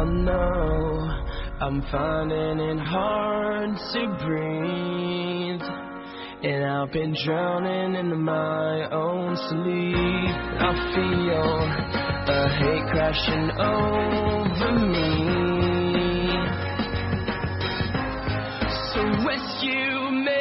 know I'm finding it hard to breathe, and I've been drowning in my own sleep. I feel a hate crashing over me, so rescue me.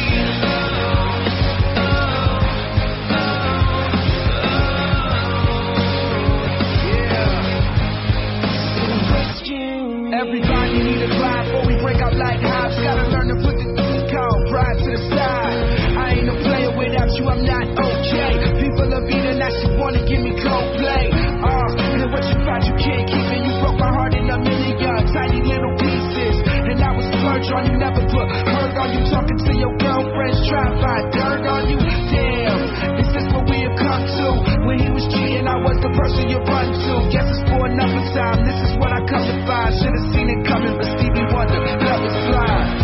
Everybody need a drive before we break out like hives. Gotta learn to put the pride to the side. I ain't no player without you, I'm not okay. People are beating, now she wanna give me Coldplay. And what you thought you can't keep it, you broke my heart in a million tiny little pieces. And I was splurge on you, never put hurt on you. Talking to your girlfriends, try to find dirt on you. Damn, is this what we have come to? When he was cheating, I was the person you run to. Guess it's for another time, this is what I come to find. Should've seen it coming, but Stevie Wonder, love is blind.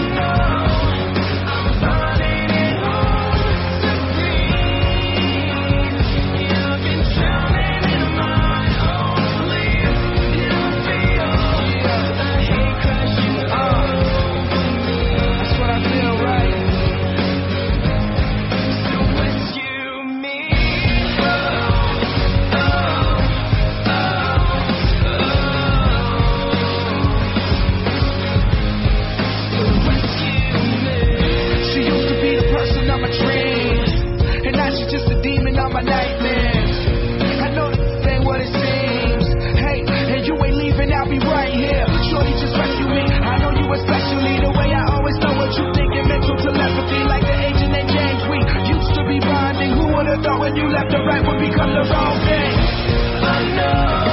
My nightmares, I know this ain't what it seems. Hey, and you ain't leaving, I'll be right here. Shorty, just rescue me. I know you especially the way I always know what you think. And mental telepathy, like the agent and James. We used to be bonding. Who would've thought when you left the right would become the wrong thing? I know.